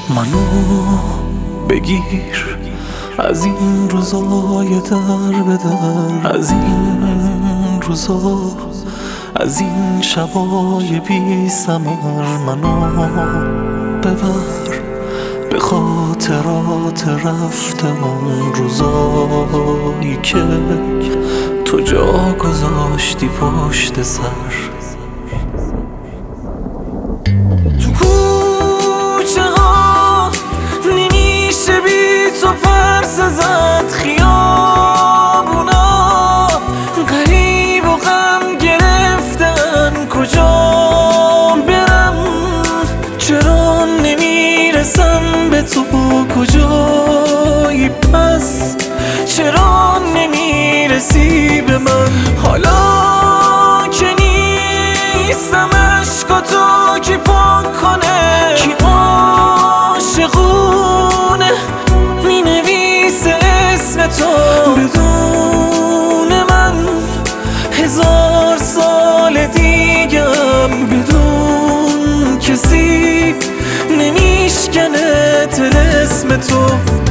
منو بگیر از این روزای در به در، از این روزا، از این شبای بی ثمر. منو ببر به خاطرات رفته اون روزایی که تو جا گذاشتی پشت سر. تو کوچه ها نمیشه بی تو پرسه زد، خیابونا غریب و غم گرفتن. کجا برم چرا نمیرسم به تو؟ کجایی پس چرا نمیرسی به من؟ حالا که نیستم عشقاتو کی پاک کنه؟ کی عاشقونه مینویسه اسم تو بدون من؟ 1000 سال دیگم بدون کسی نمیشکنه طلسم تو.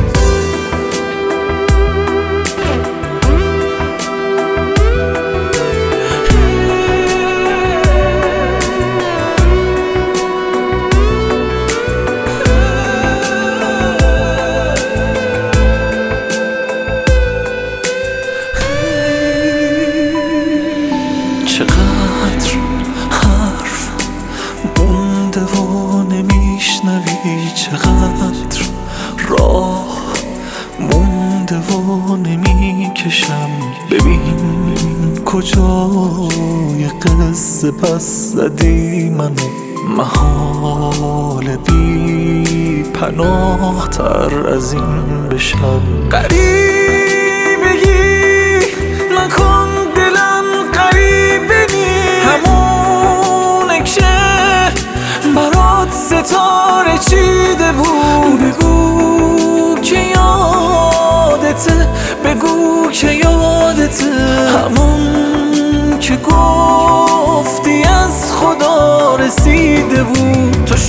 چقدر حرف مونده و نمیشنوی، چقدر راه مونده و نمیکشم. ببین کجای قصه پس زدی منو، محال بی پناه تر از این بشم. غریبگی نکن دلم غریبه نی، همونه که برات ستاره چیده بود. بگو که یادته، بگو که یادته، همون که گفتی از خدا رسیده بود. تو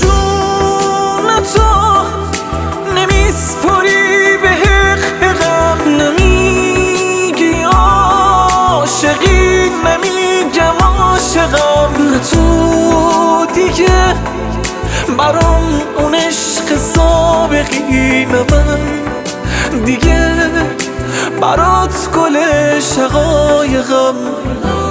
شونتو نمیسپری به حقم، نمیگی عاشقی، نمیگم عاشقم. نه تو دیگه برام اون عشق سابقی، نه من دیگه برات گل شقایقم.